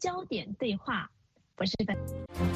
焦点对话，我是本。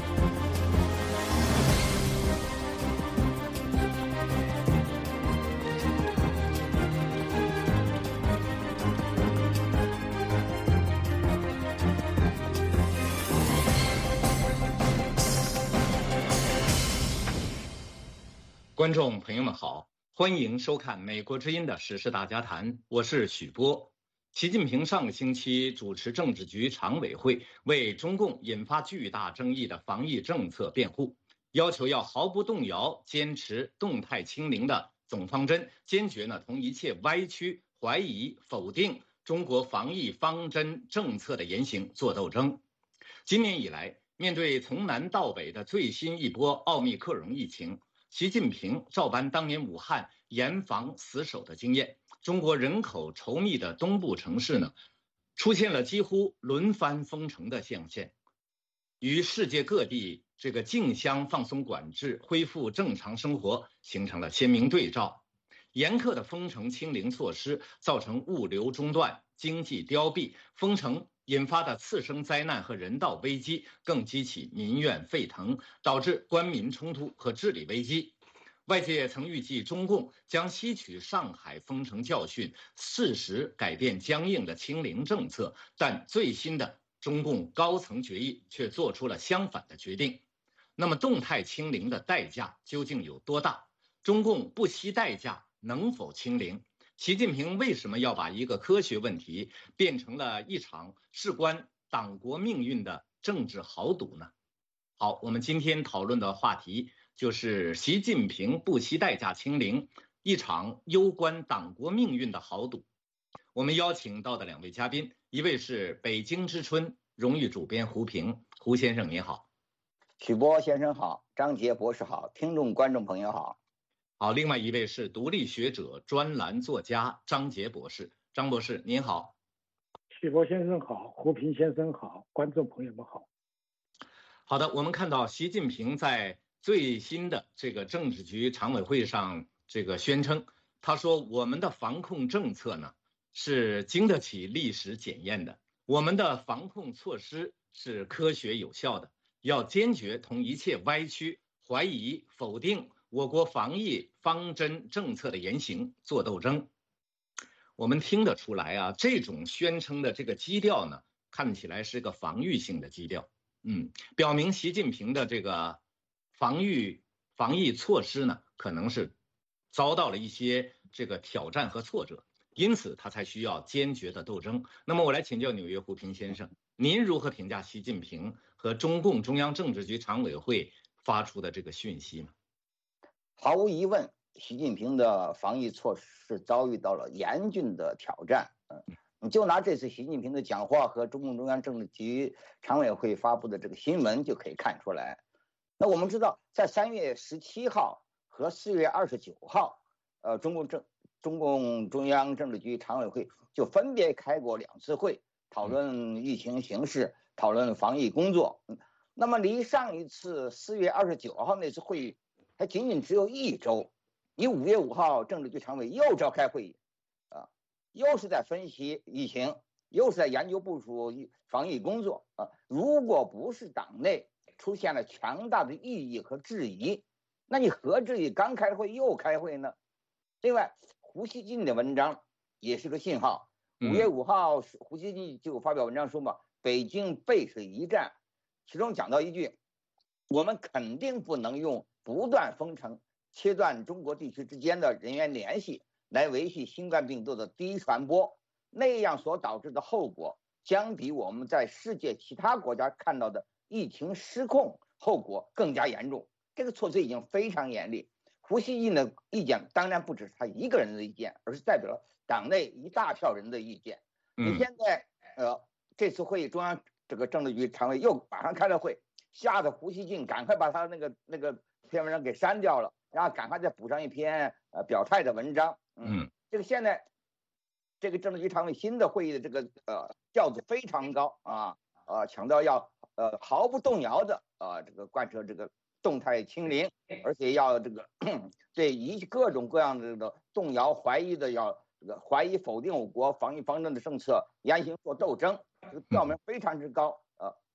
观众朋友们好，欢迎收看美国之音的时事大家谈，我是许波。习近平上个星期主持政治局常委会，为中共引发巨大争议的防疫政策辩护，要求要毫不动摇坚持动态清零的总方针，坚决同一切歪曲、怀疑、否定中国防疫方针政策的言行做斗争。今年以来，面对从南到北的最新一波奥密克戎疫情，习近平照搬当年武汉严防死守的经验，中国人口稠密的东部城市出现了几乎轮番封城的现象，与世界各地竞相放松管制、恢复正常生活形成了鲜明对照。严苛的封城清零措施造成物流中断、经济凋敝，封城引发的次生灾难和人道危机更激起民怨沸腾，导致官民冲突和治理危机。外界曾预计中共将吸取上海封城教训，适时改变僵硬的清零政策，但最新的中共高层决议却做出了相反的决定。那么动态清零的代价究竟有多大？中共不惜代价能否清零？习近平为什么要把一个科学问题变成了一场事关党国命运的政治豪赌呢？好，我们今天讨论的话题就是习近平不惜代价清零，一场攸关党国命运的豪赌。我们邀请到的两位嘉宾，一位是北京之春荣誉主编胡平，胡先生您好。 许波先生好，张杰博士好，听众观众朋友好。 好，另外一位是独立学者、专栏作家张杰博士，张博士您好。 许波先生好，胡平先生好，观众朋友们好。 好的，我们看到习近平在最新的政治局常委会上宣称，他说我们的防控政策是经得起历史检验的，我们的防控措施是科学有效的，要坚决同一切歪曲、怀疑、否定我国防疫方针政策的言行做斗争。我们听得出来这种宣称的基调看起来是个防御性的基调。表明习近平的防疫措施可能是遭到了一些挑战和挫折，因此他才需要坚决的斗争。那么我来请教纽约胡平先生，您如何评价习近平和中共中央政治局常委会发出的讯息呢？ 毫无疑问，习近平的防疫措施遭遇到了严峻的挑战。你就拿这次习近平的讲话和中共中央政治局常委会发布的新闻就可以看出来。那我们知道，在3月17号和4月29号，中共中央政治局常委会就分别开过2次会，讨论疫情形势，讨论防疫工作。那么离上一次4月29号那次会议还仅仅只有1周，你5月5号政治局常委又召开会议，又是在分析疫情，又是在研究部署防疫工作如果不是党内出现了强大的异议和质疑，那你何至于刚开会又开会呢？另外，胡锡进的文章也是个信号。5月5号，胡锡进就发表文章说嘛，北京背水一战，其中讲到一句，我们肯定不能用不断封城切断中国地区之间的人员联系来维系新冠病毒的低传播，那样所导致的后果将比我们在世界其他国家看到的疫情失控后果更加严重。这个措施已经非常严厉。胡锡进的意见当然不只是他一个人的意见，而是代表了党内一大票人的意见。你现在这次会议中央政治局常委又马上开了会，吓得胡锡进赶快把他那个篇文章给删掉了，然后赶快再补上一篇表态的文章。这个现在这个政治局常委新的会议的调子非常高强调要毫不动摇的贯彻动态清零，而且要对各种各样的动摇怀疑的要怀疑否定我国防疫方针的政策严行做斗争，这个调门非常之高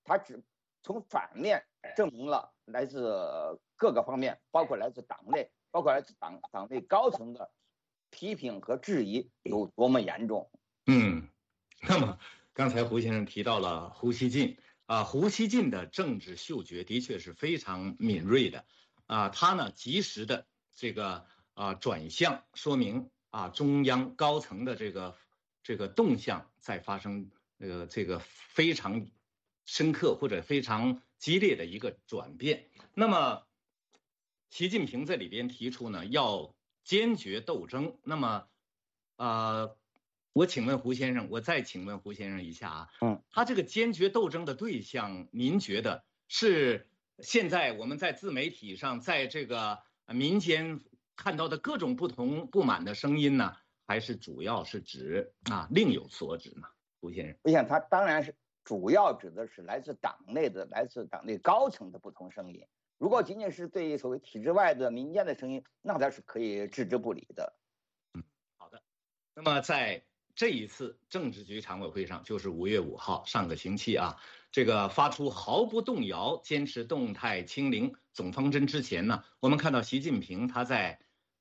他只从反面证明了来自各个方面，包括来自党内，包括来自党内高层的批评和质疑有多么严重。 那么刚才胡先生提到了胡锡进胡锡进的政治嗅觉的确是非常敏锐的他呢及时的这个转向，说明中央高层的这个动向在发生这个非常深刻或者非常激烈的一个转变。那么习近平在里边提出呢，要坚决斗争。那么我请问胡先生，我再请问胡先生一下他这个坚决斗争的对象，您觉得是现在我们在自媒体上，在这个民间看到的各种不同不满的声音呢，还是主要是指另有所指呢？胡先生， 我想他当然是主要指的是来自党内高层的不同声音。如果仅仅是对所谓体制外的民间的声音，那他是可以置之不理的。 好的。那么在这一次政治局常委会上，就是5月5号上个星期这个发出毫不动摇坚持动态清零总方针之前呢，我们看到习近平他在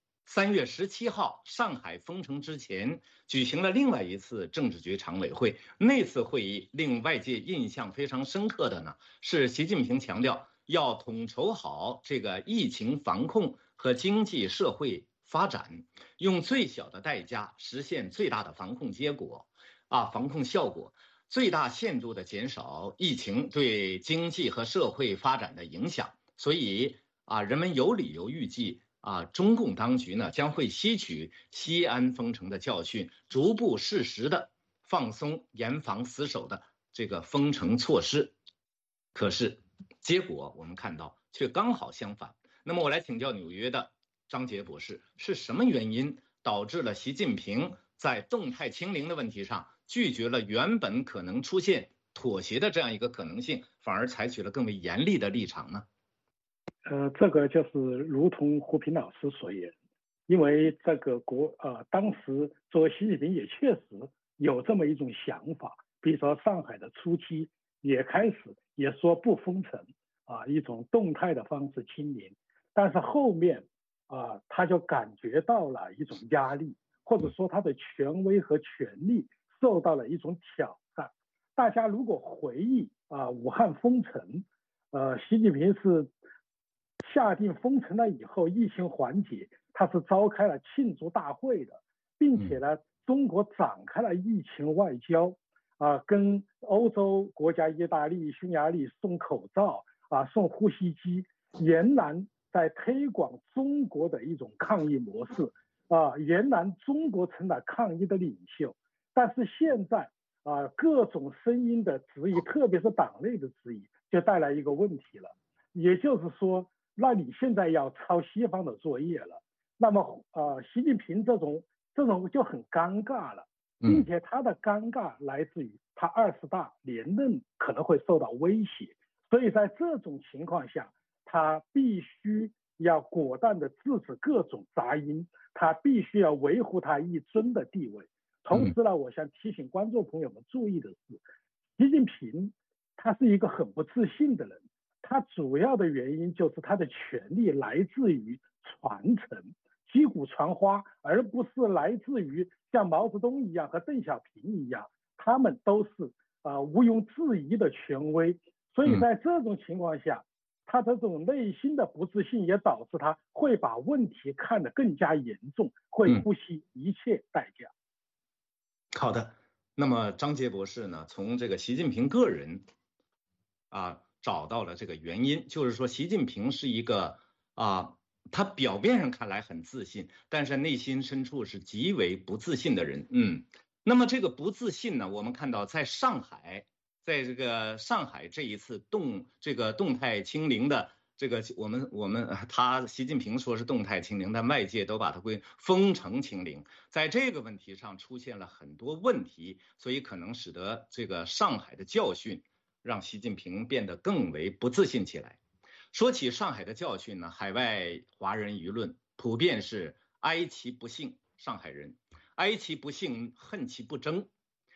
3月17号上海封城之前举行了另外一次政治局常委会。那次会议令外界印象非常深刻的呢，是习近平强调要统筹好这个疫情防控和经济社会发展，用最小的代价实现最大的防控结果防控效果，最大限度的减少疫情对经济和社会发展的影响。所以人们有理由预计中共当局呢将会吸取西安封城的教训，逐步适时的放松严防死守的这个封城措施。可是结果我们看到却刚好相反。那么我来请教纽约的张杰博士，是什么原因导致了习近平在动态清零的问题上拒绝了原本可能出现妥协的这样一个可能性，反而采取了更为严厉的立场呢？ 这个就是如同胡平老师所言，因为这个当时作为习近平也确实有这么一种想法，比如说上海的初期也开始也说不封城一种动态的方式清零，但是后面他就感觉到了一种压力，或者说他的权威和权力受到了一种挑战。大家如果回忆武汉封城，习近平是下定封城了以后，疫情缓解，他是召开了庆祝大会的，并且呢，中国展开了疫情外交跟欧洲国家意大利、匈牙利送口罩送呼吸机，仍然在推广中国的一种抗疫模式仍然中国成了抗疫的领袖。但是现在各种声音的质疑，特别是党内的质疑，就带来一个问题了，也就是说，那你现在要抄西方的作业了。那么习近平这种就很尴尬了，并且他的尴尬来自于他20大连任可能会受到威胁，所以在这种情况下，他必须要果断地制止各种杂音，他必须要维护他一尊的地位。同时呢，我想提醒观众朋友们注意的是，习近平他是一个很不自信的人，他主要的原因就是他的权力来自于传承，击鼓传花，而不是来自于像毛泽东一样和邓小平一样，他们都是毋庸置疑的权威。所以在这种情况下，他这种内心的不自信也导致他会把问题看得更加严重，会不惜一切代价。 好的，那么张杰博士呢，从这个习近平个人找到了这个原因，就是说习近平是一个他表面上看来很自信，但是内心深处是极为不自信的人。那么这个不自信呢，我们看到在上海，在这个上海这一次动态清零的这个习近平说是动态清零，但外界都把它归封城清零，在这个问题上出现了很多问题，所以可能使得这个上海的教训让习近平变得更为不自信起来。说起上海的教训呢，海外华人舆论普遍是哀其不幸，上海人哀其不幸，恨其不争。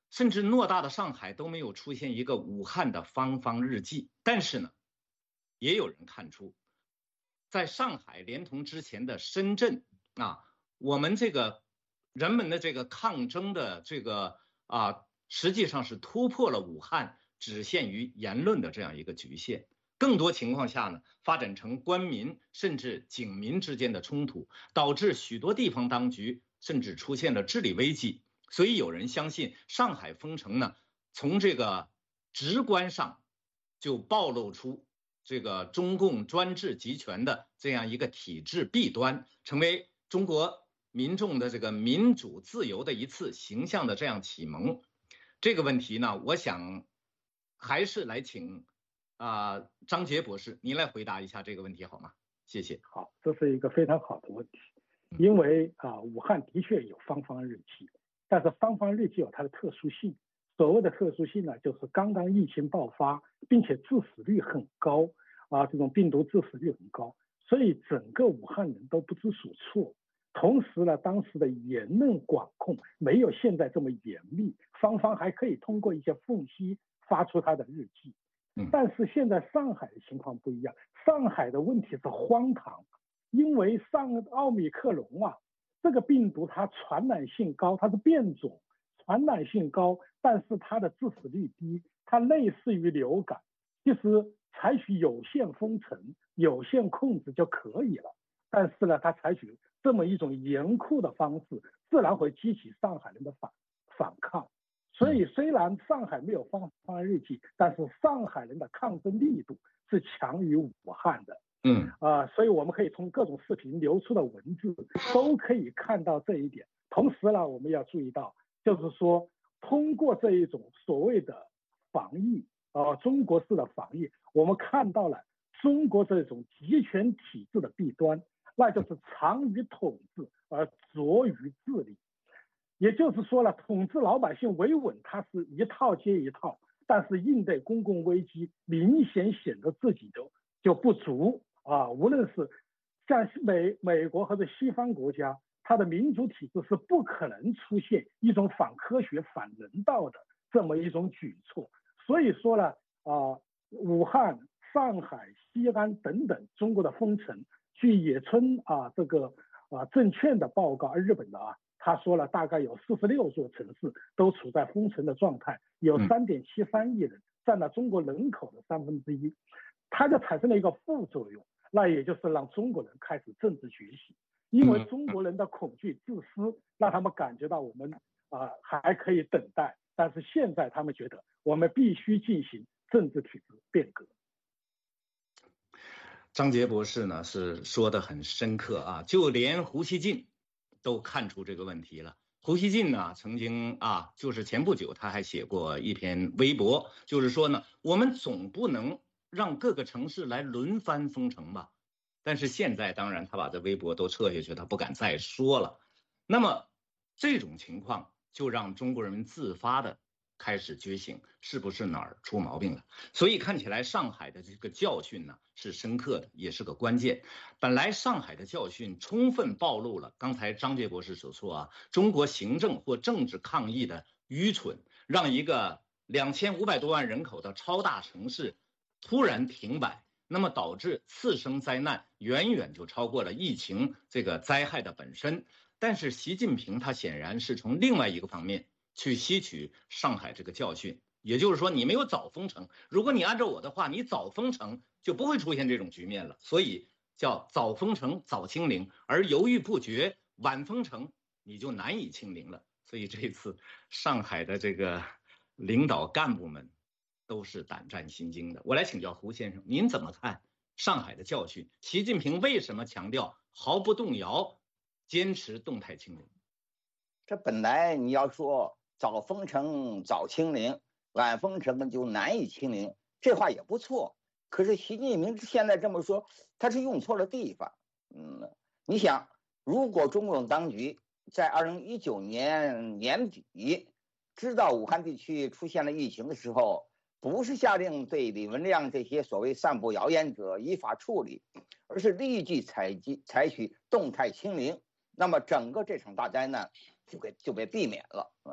甚至偌大的上海都没有出现一个武汉的方方日记。但是呢，也有人看出，在上海连同之前的深圳啊，我们这个人们的这个抗争的这个实际上是突破了武汉只限于言论的这样一个局限。更多情况下呢，发展成官民甚至警民之间的冲突，导致许多地方当局甚至出现了治理危机。所以有人相信上海封城呢，从这个直观上就暴露出这个中共专制集权的这样一个体制弊端，成为中国民众的这个民主自由的一次形象的这样启蒙。这个问题呢，我想还是来请张杰博士您来回答一下这个问题好吗？谢谢。 好，这是一个非常好的问题，因为武汉的确有方方日记，但是方方日记有它的特殊性。所谓的特殊性呢，就是刚刚疫情爆发，并且致死率很高这种病毒致死率很高，所以整个武汉人都不知所措。同时呢，当时的言论管控没有现在这么严密，方方还可以通过一些缝隙发出他的日记。但是现在上海的情况不一样，上海的问题是荒唐，因为奥密克戎这个病毒它传染性高，它是变种，传染性高，但是它的致死率低，它类似于流感，其实采取有限封城、有限控制就可以了。但是呢，它采取这么一种严酷的方式，自然会激起上海人的反抗。所以虽然上海没有方方日记，但是上海人的抗争力度是强于武汉的。所以我们可以从各种视频流出的文字都可以看到这一点。同时呢，我们要注意到，就是说通过这一种所谓的防疫中国式的防疫，我们看到了中国这种集权体制的弊端，那就是长于统治而拙于治理。也就是说了，统治老百姓维稳，它是一套接一套，但是应对公共危机，明显显得自己就不足无论是像美国或者西方国家，它的民主体制是不可能出现一种反科学、反人道的这么一种举措。所以说呢，武汉、上海、西安等等中国的封城，据野村这个证券的报告，日本的他说了，大概有46座城市都处在封城的状态，有3.73亿人，占了中国人口的1/3，它就产生了一个副作用，那也就是让中国人开始政治觉醒，因为中国人的恐惧、自私，让他们感觉到我们还可以等待，但是现在他们觉得我们必须进行政治体制变革。 张杰博士呢是说得很深刻就连胡锡进都看出这个问题了。胡锡进呢曾经就是前不久他还写过一篇微博，就是说呢，我们总不能让各个城市来轮番封城吧。但是现在当然他把这微博都撤下去，他不敢再说了。那么这种情况就让中国人民自发的开始觉醒，是不是哪儿出毛病了？所以看起来上海的这个教训呢是深刻的，也是个关键。本来上海的教训充分暴露了刚才张杰博士所说中国行政或政治抗疫的愚蠢，让一个2500多万人口的超大城市突然停摆，那么导致次生灾难远远就超过了疫情这个灾害的本身。但是习近平他显然是从另外一个方面去吸取上海这个教训，也就是说你没有早封城，如果你按照我的话，你早封城就不会出现这种局面了，所以叫早封城早清零，而犹豫不决晚封城你就难以清零了。所以这次上海的这个领导干部们都是胆战心惊的。我来请教胡先生，您怎么看上海的教训？习近平为什么强调毫不动摇坚持动态清零？ 这本来你要说早封城早清零，晚封城就难以清零，这话也不错。可是习近平现在这么说，他是用错了地方。你想，如果中共当局在2019年年底知道武汉地区出现了疫情的时候，不是下令对李文亮这些所谓散布谣言者依法处理，而是立即采取动态清零，那么整个这场大灾难就被避免了。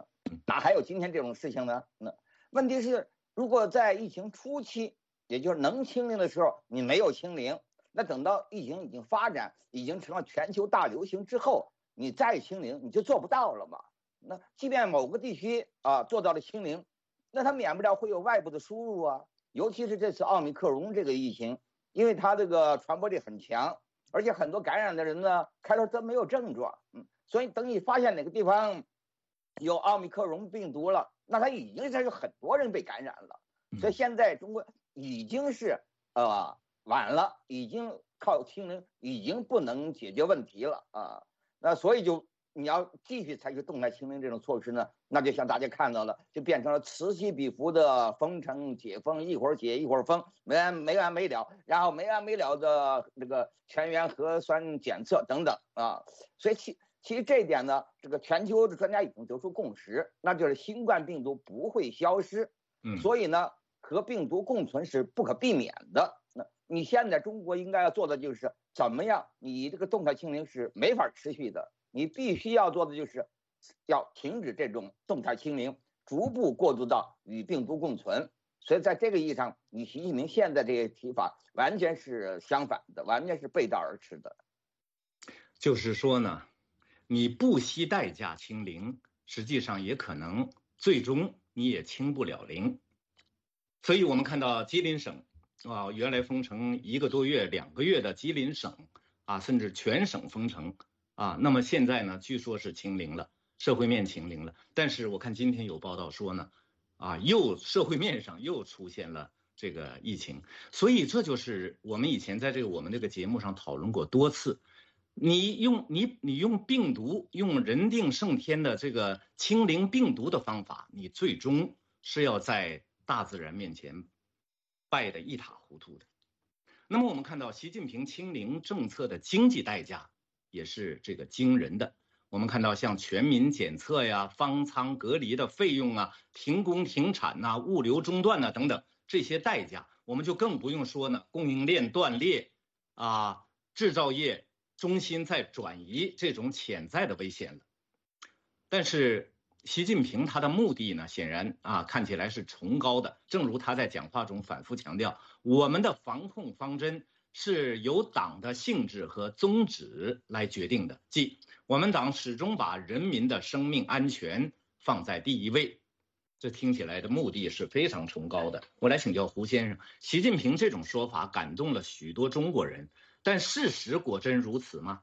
哪还有今天这种事情呢？那问题是，如果在疫情初期，也就是能清零的时候，你没有清零，那等到疫情已经发展，已经成了全球大流行之后，你再清零，你就做不到了嘛。那即便某个地区做到了清零，那它免不了会有外部的输入啊。尤其是这次奥密克戎这个疫情，因为它这个传播力很强，而且很多感染的人呢，开头都没有症状，所以等你发现哪个地方有奥密克戎病毒了，那它已经是有很多人被感染了。所以现在中国已经是晚了，已经靠清零已经不能解决问题了啊。那所以就你要继续采取动态清零这种措施呢，那就像大家看到了，就变成了此起彼伏的封城解封，一会儿解一会儿封，没完没了，然后没完没了的这个全员核酸检测等等啊。所以其实这一点呢，这个全球的专家已经得出共识，那就是新冠病毒不会消失，所以呢，和病毒共存是不可避免的。那你现在中国应该要做的就是怎么样，你这个动态清零是没法持续的。你必须要做的就是要停止这种动态清零，逐步过渡到与病毒共存。所以在这个意义上，与习近平现在这些提法完全是相反的，完全是背道而驰的。 就是说呢，你不惜代价清零，实际上也可能最终你也清不了零。所以我们看到吉林省原来封城1个多月、2个月的吉林省甚至全省封城那么现在呢，据说是清零了，社会面清零了。但是我看今天有报道说呢，社会面上又出现了这个疫情。所以这就是我们以前在我们这个节目上讨论过多次。你用病毒，用人定胜天的这个清零病毒的方法，你最终是要在大自然面前败得一塌糊涂的。那么我们看到习近平清零政策的经济代价也是这个惊人的。我们看到像全民检测呀、方舱隔离的费用停工停产物流中断等等这些代价，我们就更不用说呢，供应链断裂制造业中心在转移这种潜在的危险了。但是习近平他的目的呢，显然看起来是崇高的。正如他在讲话中反复强调，我们的防控方针是由党的性质和宗旨来决定的，即我们党始终把人民的生命安全放在第一位。这听起来的目的是非常崇高的。我来请教胡先生，习近平这种说法感动了许多中国人，但事实果真如此吗？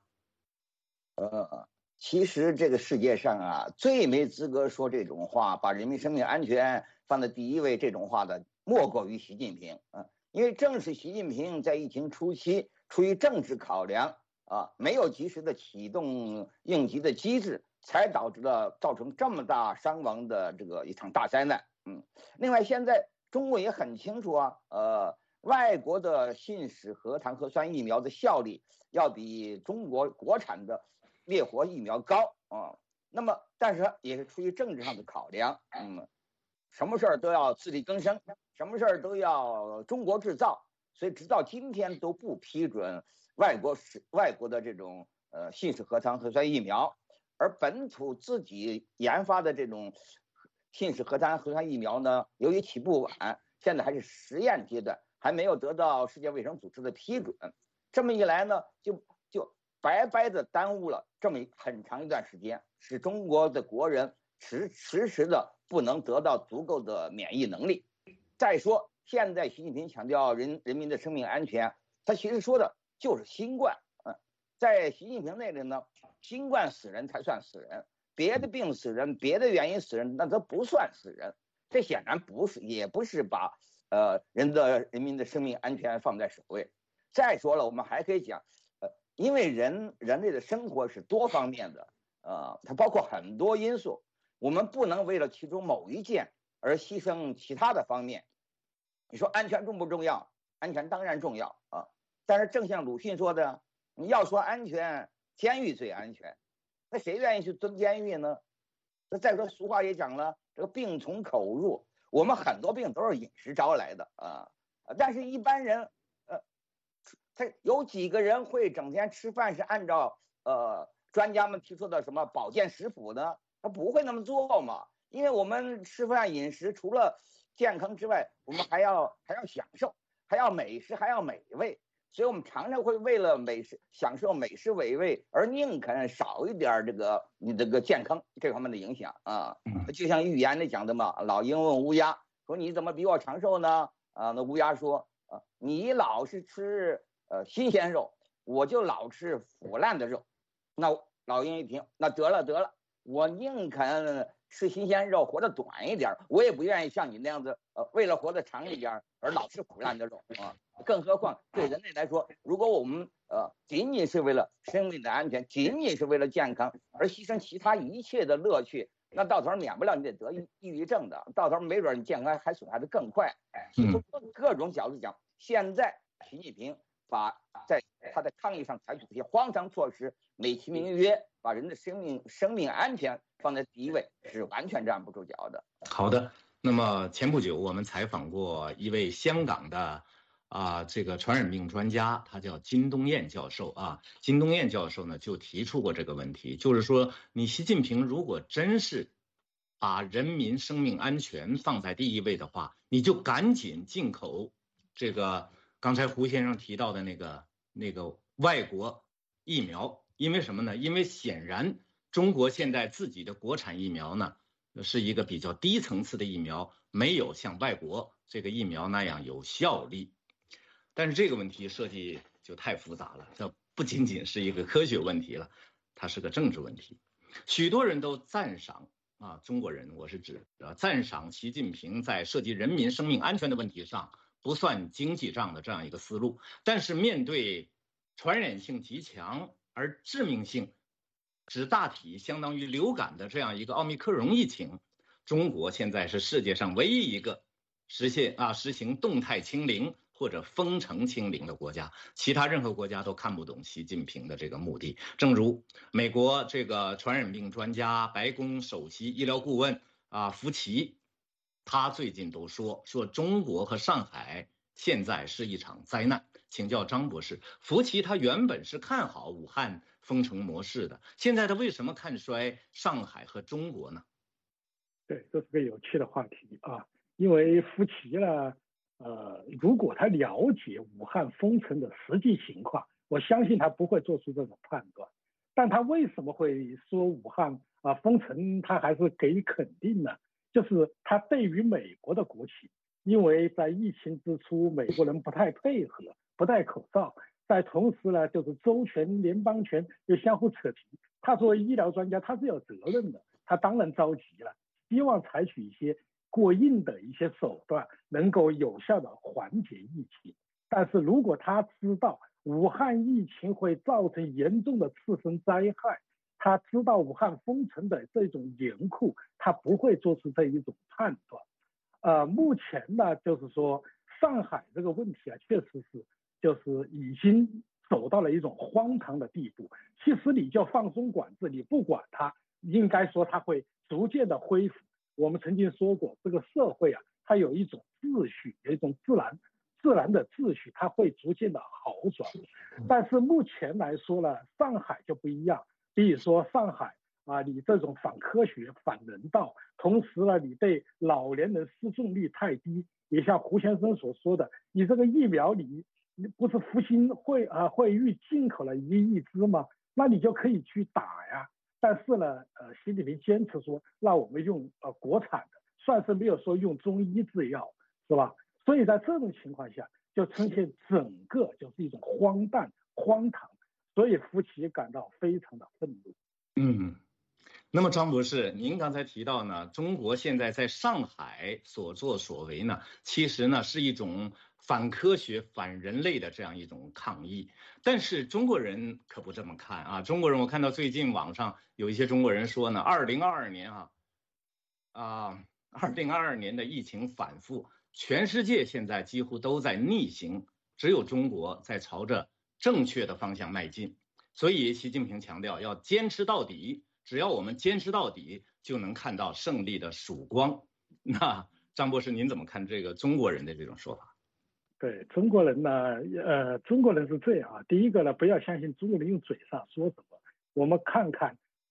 其实这个世界上最没资格说这种话，把人民生命安全放在第一位这种话的，莫过于习近平因为正是习近平在疫情初期出于政治考量没有及时的启动应急的机制，才造成这么大伤亡的这个一场大灾难。另外现在中国也很清楚外国的信使核糖核酸疫苗的效力要比中国国产的灭活疫苗高那么但是也是出于政治上的考量什么事儿都要自力更生，什么事儿都要中国制造，所以直到今天都不批准外国的这种信使核糖核酸疫苗，而本土自己研发的这种信使核糖核酸疫苗呢，由于起步晚，现在还是实验阶段，还没有得到世界卫生组织的批准。这么一来呢，就白白的耽误了这么很长一段时间，使中国的国人迟迟的不能得到足够的免疫能力。再说现在习近平强调人民的生命安全，他其实说的就是新冠在习近平那里呢，新冠死人才算死人，别的病死人，别的原因死人，那都不算死人。这显然也不是把人民的生命安全放在首位。再说了，我们还可以讲因为人类的生活是多方面的它包括很多因素，我们不能为了其中某一件而牺牲其他的方面。你说安全重不重要？安全当然重要但是正像鲁迅说的，你要说安全，监狱最安全，那谁愿意去蹲监狱呢？那再说俗话也讲了，这个病从口入，我们很多病都是饮食招来的但是一般人他有几个人会整天吃饭是按照专家们提出的什么保健食谱呢？他不会那么做嘛。 因为我们吃饭饮食除了健康之外，我们还要享受，还要美食，还要美味。所以我们常常会为了享受美食美味而宁肯少一点你这个健康这方面的影响啊。就像寓言里讲的嘛，老鹰问乌鸦说：“你怎么比我长寿呢？”那乌鸦说：“你老是吃新鲜肉，我就老吃腐烂的肉。”那老鹰一听，那得了，我宁肯吃新鲜肉活得短一点，我也不愿意像你那样子为了活得长一点而老吃腐烂的肉啊。更何况对人类来说，如果我们仅仅是为了生命的安全，仅仅是为了健康而牺牲其他一切的乐趣，那到头免不了你得得抑郁症的，到头没准你健康还损害的更快。所以从各种角度讲，现在习近平在他的抗疫上采取这些荒唐措施，美其名曰把人的生命安全放在第一位，是完全站不住脚的。 好的，那么前不久我们采访过一位香港的这个传染病专家，他叫金东彦教授啊。金东彦教授呢就提出过这个问题，就是说你习近平如果真是把人民生命安全放在第一位的话，你就赶紧进口这个刚才胡先生提到的那个外国疫苗。因为什么呢？因为显然中国现在自己的国产疫苗呢是一个比较低层次的疫苗，没有像外国这个疫苗那样有效力。但是这个问题设计就太复杂了，这不仅仅是一个科学问题了，它是个政治问题。许多人都赞赏中国人，我是指赞赏习近平在涉及人民生命安全的问题上不算经济账的这样一个思路。但是面对传染性极强而致命性只大体相当于流感的这样一个奥密克戎疫情，中国现在是世界上唯一一个实行动态清零或者封城清零的国家，其他任何国家都看不懂习近平的这个目的。正如美国这个传染病专家、白宫首席医疗顾问福奇，他最近都说中国和上海现在是一场灾难。请教张博士，福奇他原本是看好武汉封城模式的，现在他为什么看衰上海和中国呢？ 对，这是个有趣的话题啊，因为福奇呢，如果他了解武汉封城的实际情况，我相信他不会做出这种判断。但他为什么会说武汉封城，他还是给予肯定呢？就是他对于美国的国情，因为在疫情之初，美国人不太配合，不戴口罩，在同时呢，就是州权、联邦权又相互扯皮。他作为医疗专家，他是有责任的，他当然着急了，希望采取一些过硬的一些手段，能够有效的缓解疫情。但是如果他知道武汉疫情会造成严重的次生灾害，他知道武汉封城的这种严酷，他不会做出这一种判断。目前呢，就是说上海这个问题确实是就是已经走到了一种荒唐的地步。其实你就放松管制，你不管它，应该说它会逐渐的恢复。我们曾经说过，这个社会它有一种秩序，有一种自然的秩序，它会逐渐的好转。但是目前来说呢，上海就不一样。比如说上海你这种反科学、反人道，同时呢，你对老年人失重率太低，也像胡先生所说的，你这个疫苗你不是复星会誉进口了1亿支吗？那你就可以去打呀。但是呢，习近平坚持说，让我们用国产的，算是没有说用中医制药，是吧？所以在这种情况下，就呈现整个就是一种荒诞、荒唐，所以福奇感到非常的愤怒。 那么张博士，您刚才提到呢，中国现在在上海所作所为呢，其实呢是一种反科学、反人类的这样一种抗议。但是中国人可不这么看中国人，我看到最近网上有一些中国人说呢，2022年2022年的疫情反复，全世界现在几乎都在逆行，只有中国在朝着正确的方向迈进。所以习近平强调要坚持到底，只要我们坚持到底，就能看到胜利的曙光。那张博士，您怎么看这个中国人的这种说法？ 对中国人呢，中国人是这样第一个呢，不要相信中国人用嘴上说什么，我们看看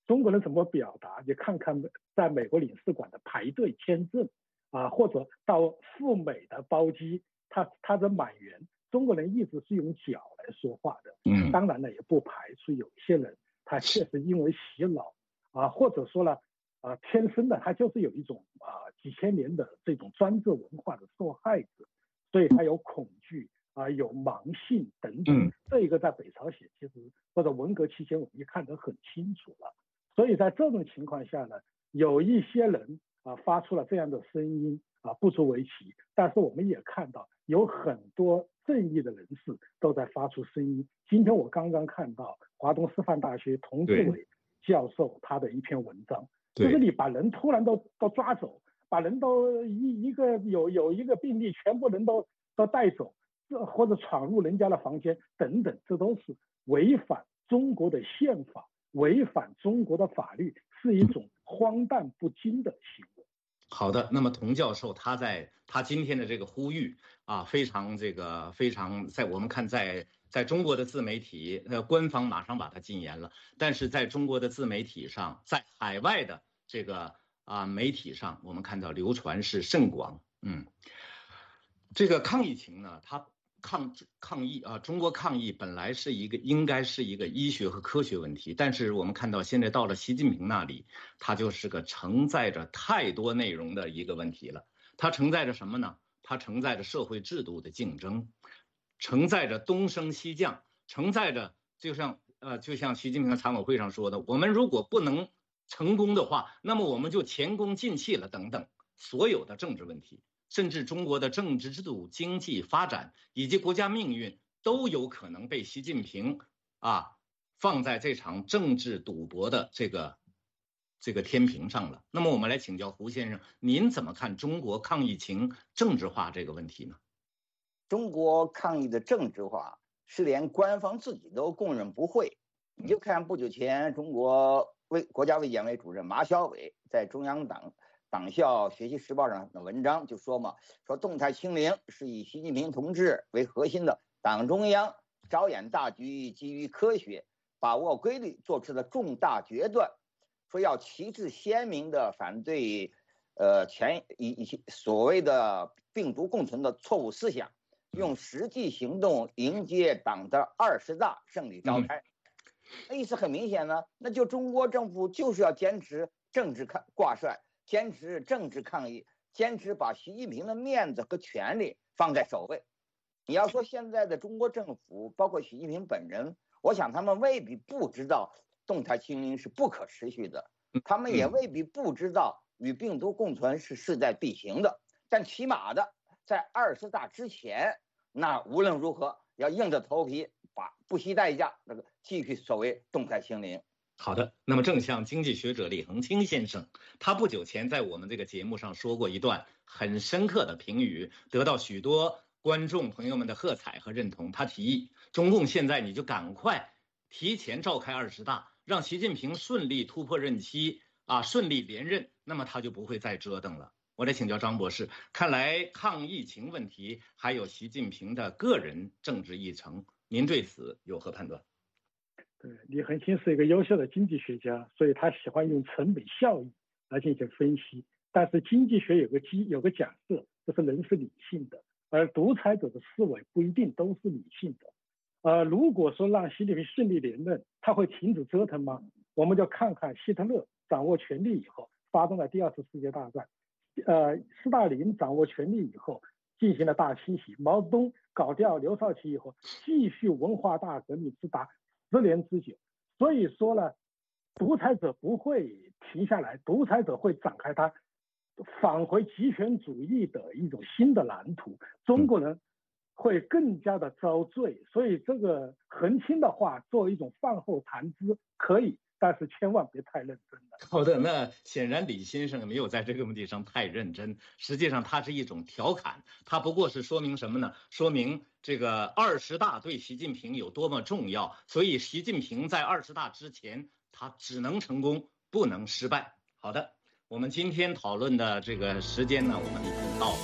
中国人怎么表达？你看看在美国领事馆的排队签证或者到赴美的包机，它的满员，中国人一直是用脚来说话的。当然了，也不排除有些人他确实因为洗脑或者说了天生的他就是有一种几千年的这种专制文化的受害者，所以他有恐惧有盲信等等。这个在北朝鲜其实或者文革期间我们也看得很清楚了。所以在这种情况下呢，有一些人发出了这样的声音不足为奇，但是我们也看到有很多正义的人士都在发出声音。今天我刚刚看到华东师范大学童志伟教授他的一篇文章，就是你把人突然都抓走，把人都一个有一个病例全部人都带走，或者闯入人家的房间等等，这都是违反中国的宪法，违反中国的法律，是一种荒诞不经的行为。 好的，那么童教授他今天的这个呼吁非常在我们看在中国的自媒体官方马上把它禁言了，但是在中国的自媒体上，在海外的这个媒体上，我们看到流传是甚广。这个抗疫情呢，它抗疫中国抗疫本来应该是一个医学和科学问题，但是我们看到现在到了习近平那里，它就是个承载着太多内容的一个问题了。它承载着什么呢？它承载着社会制度的竞争，承载着东升西降，承载着就像习近平的常委会上说的，我们如果不能成功的话，那么我们就前功尽弃了等等，所有的政治问题。甚至中国的政治制度、经济发展以及国家命运都有可能被习近平放在这场政治赌博的这个天平上了。那么我们来请教胡先生，您怎么看中国抗疫情政治化这个问题呢？ 中国抗疫的政治化是连官方自己都供认不讳。你就看不久前中国国家卫健委主任马晓伟在中央党校学习时报上的文章就说动态清零是以习近平同志为核心的党中央着眼大局，基于科学把握规律做出的重大决断，说要旗帜鲜明的反对一些所谓的病毒共存的错误思想，用实际行动迎接党的20大胜利召开。那意思很明显呢，那就中国政府就是要坚持政治挂帅，坚持政治抗疫，坚持把习近平的面子和权力放在首位。你要说现在的中国政府，包括习近平本人，我想他们未必不知道动态清零是不可持续的，他们也未必不知道与病毒共存是势在必行的。但起码的，在20大之前，那无论如何要硬着头皮不惜代价继续所谓动态清零。 好的，那么正像经济学者李恒清先生，他不久前在我们这个节目上说过一段很深刻的评语，得到许多观众朋友们的喝彩和认同。他提议中共现在你就赶快提前召开20大，让习近平顺利突破任期顺利连任，那么他就不会再折腾了。我来请教张博士，看来抗疫情问题还有习近平的个人政治议程，您对此有何判断？ 对，李恒清是一个优秀的经济学家，所以他喜欢用成本效益来进行分析。但是经济学有个假设，就是人是理性的，而独裁者的思维不一定都是理性的。如果说让习近平顺利连任，他会停止折腾吗？我们就看看希特勒掌握权力以后发动了第2次世界大战，斯大林掌握权力以后进行了大清洗，毛泽东搞掉刘少奇以后继续文化大革命直达10年之久。所以说呢，独裁者不会停下来，独裁者会展开他返回极权主义的一种新的蓝图，中国人会更加的遭罪。所以这个恒清的话作为一种饭后谈资可以，但是千万别太认真了。 好的，那显然李先生没有在这个问题上太认真，实际上它是一种调侃，它不过是说明什么呢？说明这个20大对习近平有多么重要，所以习近平在20大之前他只能成功不能失败。好的，我们今天讨论的这个时间呢，我们已经到了。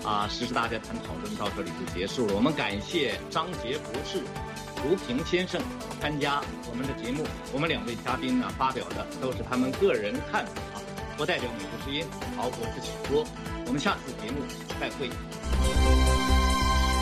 时事大家谈讨论到这里就结束了。我们感谢张杰博士、卢平先生参加我们的节目。我们2位嘉宾呢发表的都是他们个人看法，不代表美国之音。好，我是许波，我们下次节目再会。